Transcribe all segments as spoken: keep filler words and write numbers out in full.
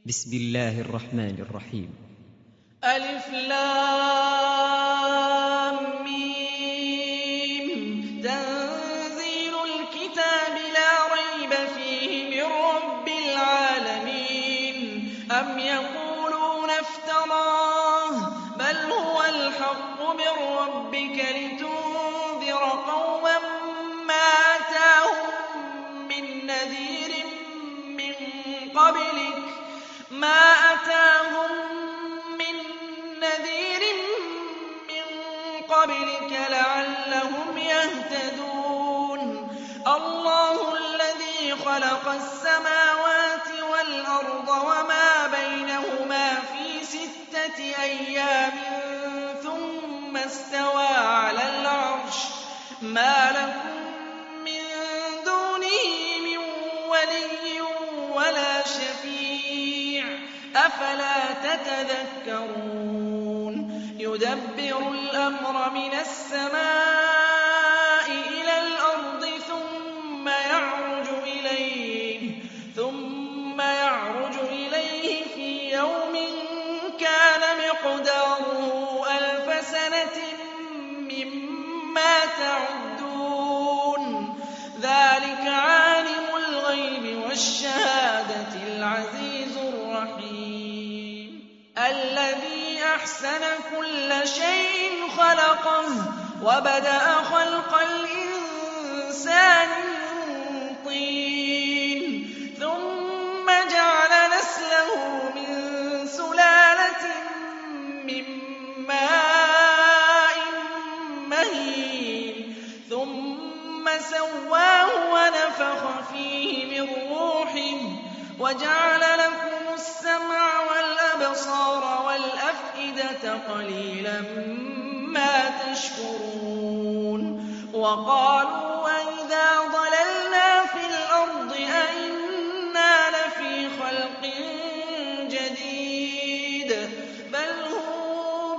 بسم الله الرحمن الرحيم. ألف لام ميم. تنزيل الكتاب لا ريب فيه من رب العالمين. أم يقولون افتراه بل هو الحق من ربك لتنذر قوما ما أتاهم من نذير من قبلك ما أتاهم من نذير من قبلك لعلهم يهتدون. الله الذي خلق السماوات والأرض وما بينهما في ستة أيام ثم استوى على العرش ما لكم من دونه من ولي ولا شفيع أفلا تتذكرون. يدبر الأمر من السماء إلى الأرض ثم يعرج إليه ثم يعرج إليه في يوم كان مقداره ألف سنة مما تعدون. ذلك عالم الغيب والشهادة العزيز الرحيم الذي أحسن كل شيء خلقه وبدأ خلق الإنسان من طين ثم جعل نسله من سلالة من ماء مهين ثم سواه ونفخ فيه من روحه وجعل لكم السمع والأبصار والأفئدة قليلا ما تشكرون. وقالوا أئذا ضللنا في الأرض أئنا لفي خلق جديد بل هم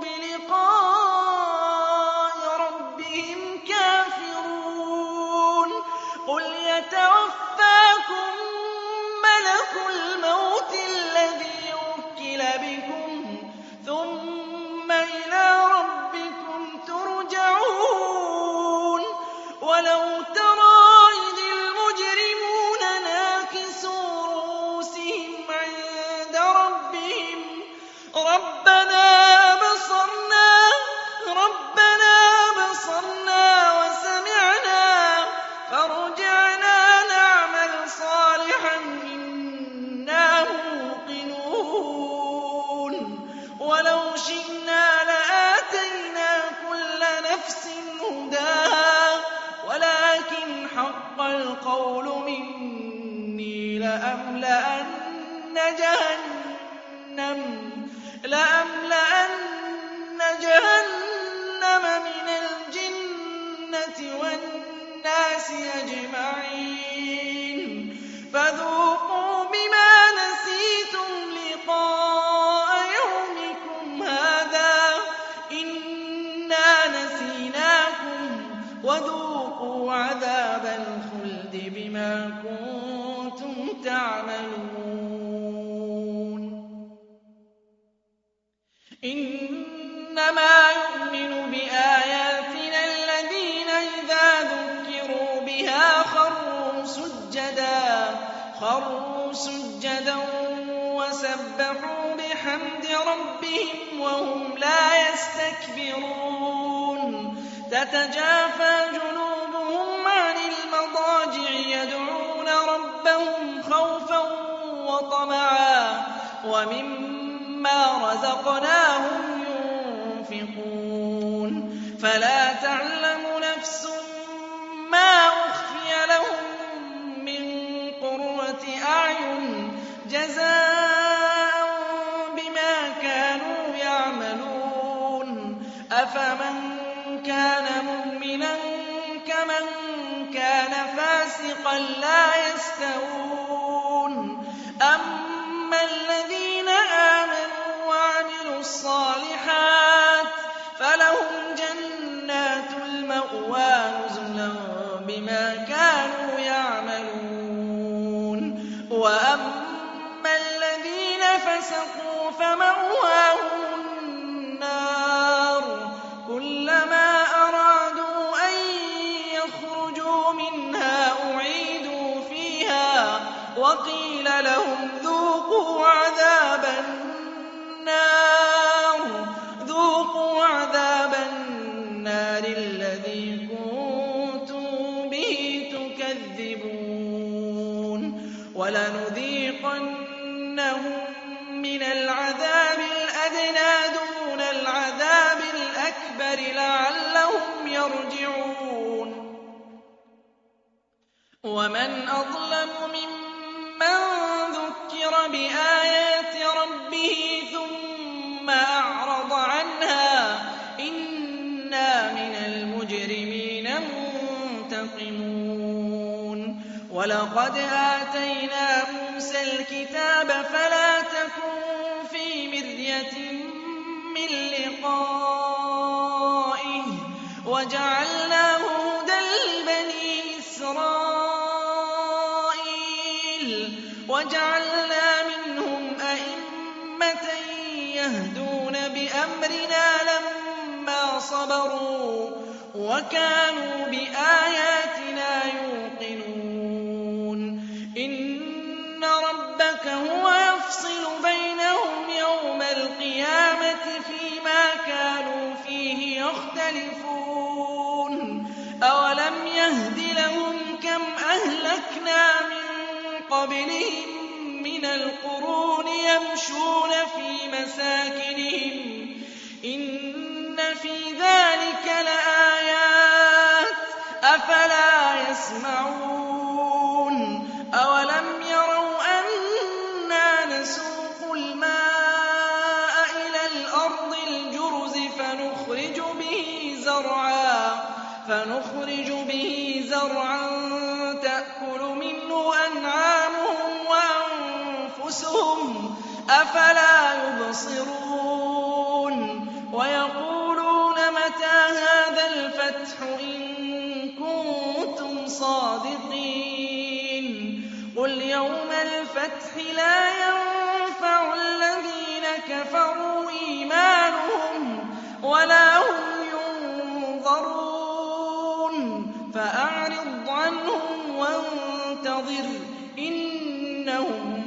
بلقاء ربهم كافرون. قل يتوفاكم ملك الموت الذي وكل بكم ثم إلى ربكم ترجعون. ولو ترى إذ المجرمون ناكسوا رؤوسهم عند ربهم ربنا أبصرنا ربنا أبصرنا وسمعنا فارجعنا نعمل صالحا إنا موقنون. ولو شئنا لآتينا كل نفس هداها ولكن حق القول مني لأملأن جهنم لأملأن جهنم من الجنة والناس أجمعين. فذوقوا بما نسيتم لقاء يومكم هذا إنا نسيناكم وذوقوا عذاب الخلد بما كنتم تعملون. إنما يؤمن بآياتنا الذين إذا ذكروا بها خروا سجدا خروا سجدا وسبحوا بحمد ربهم وهم لا يستكبرون. تتجافى جنوبهم عن المضاجع يدعون ربهم خوفا وطمعا ومما رزقناهم ينفقون. فلا تعلم نفس ما أخفي لهم من قرة أعين جزاء بما كانوا يعملون. أفمن كان مؤمنا كمن كان فاسقا لا يستوون. أما الذين آمنوا وعملوا الصالحات فلهم جنات المأوى نزلا بما كانوا يعملون. وأما الذين فسقوا فمأواهم النار كلما أرادوا أن يخرجوا منها أعيدوا فيها وقيل لهم ذوقوا عذاب النار ذوقوا عذاب النار الذي كنتم به تكذبون ولنذيقنهم من العذاب الأدنى دون العذاب الأكبر لعلهم يرجعون ومن أظلم ممن ذكر بآيات ربه ثم أعرض عنها إنا من المجرمين منتقمون ولقد آتينا موسى الكتاب فلا تكن في مرية من لقائه وجعلناه هدى لبني إسرائيل وجعلنا منهم أئمة يهدون بأمرنا لما صبروا وكانوا بآياتنا يوقنون إن ربك هو يفصل بينهم يوم القيامة فيما كانوا فيه يختلفون أولم يهد لهم كم أهلكنا من قبلهم من القرون يمشون في مساكنهم إن في ذلك لآيات أفلا يسمعون أولم يروا أنا نسوق الماء إلى الأرض الجرز فنخرج به زرعا فنخرج به زرعا تأكل منه أنعامهم وأنفسهم أفلا يبصرون ويقولون متى هذا الفتح إن كنتم صادقين قل يوم الفتح لا ينفع الذين كفروا إيمانهم ولا هم ينظرون فأعرض عنهم وانتظر إنهم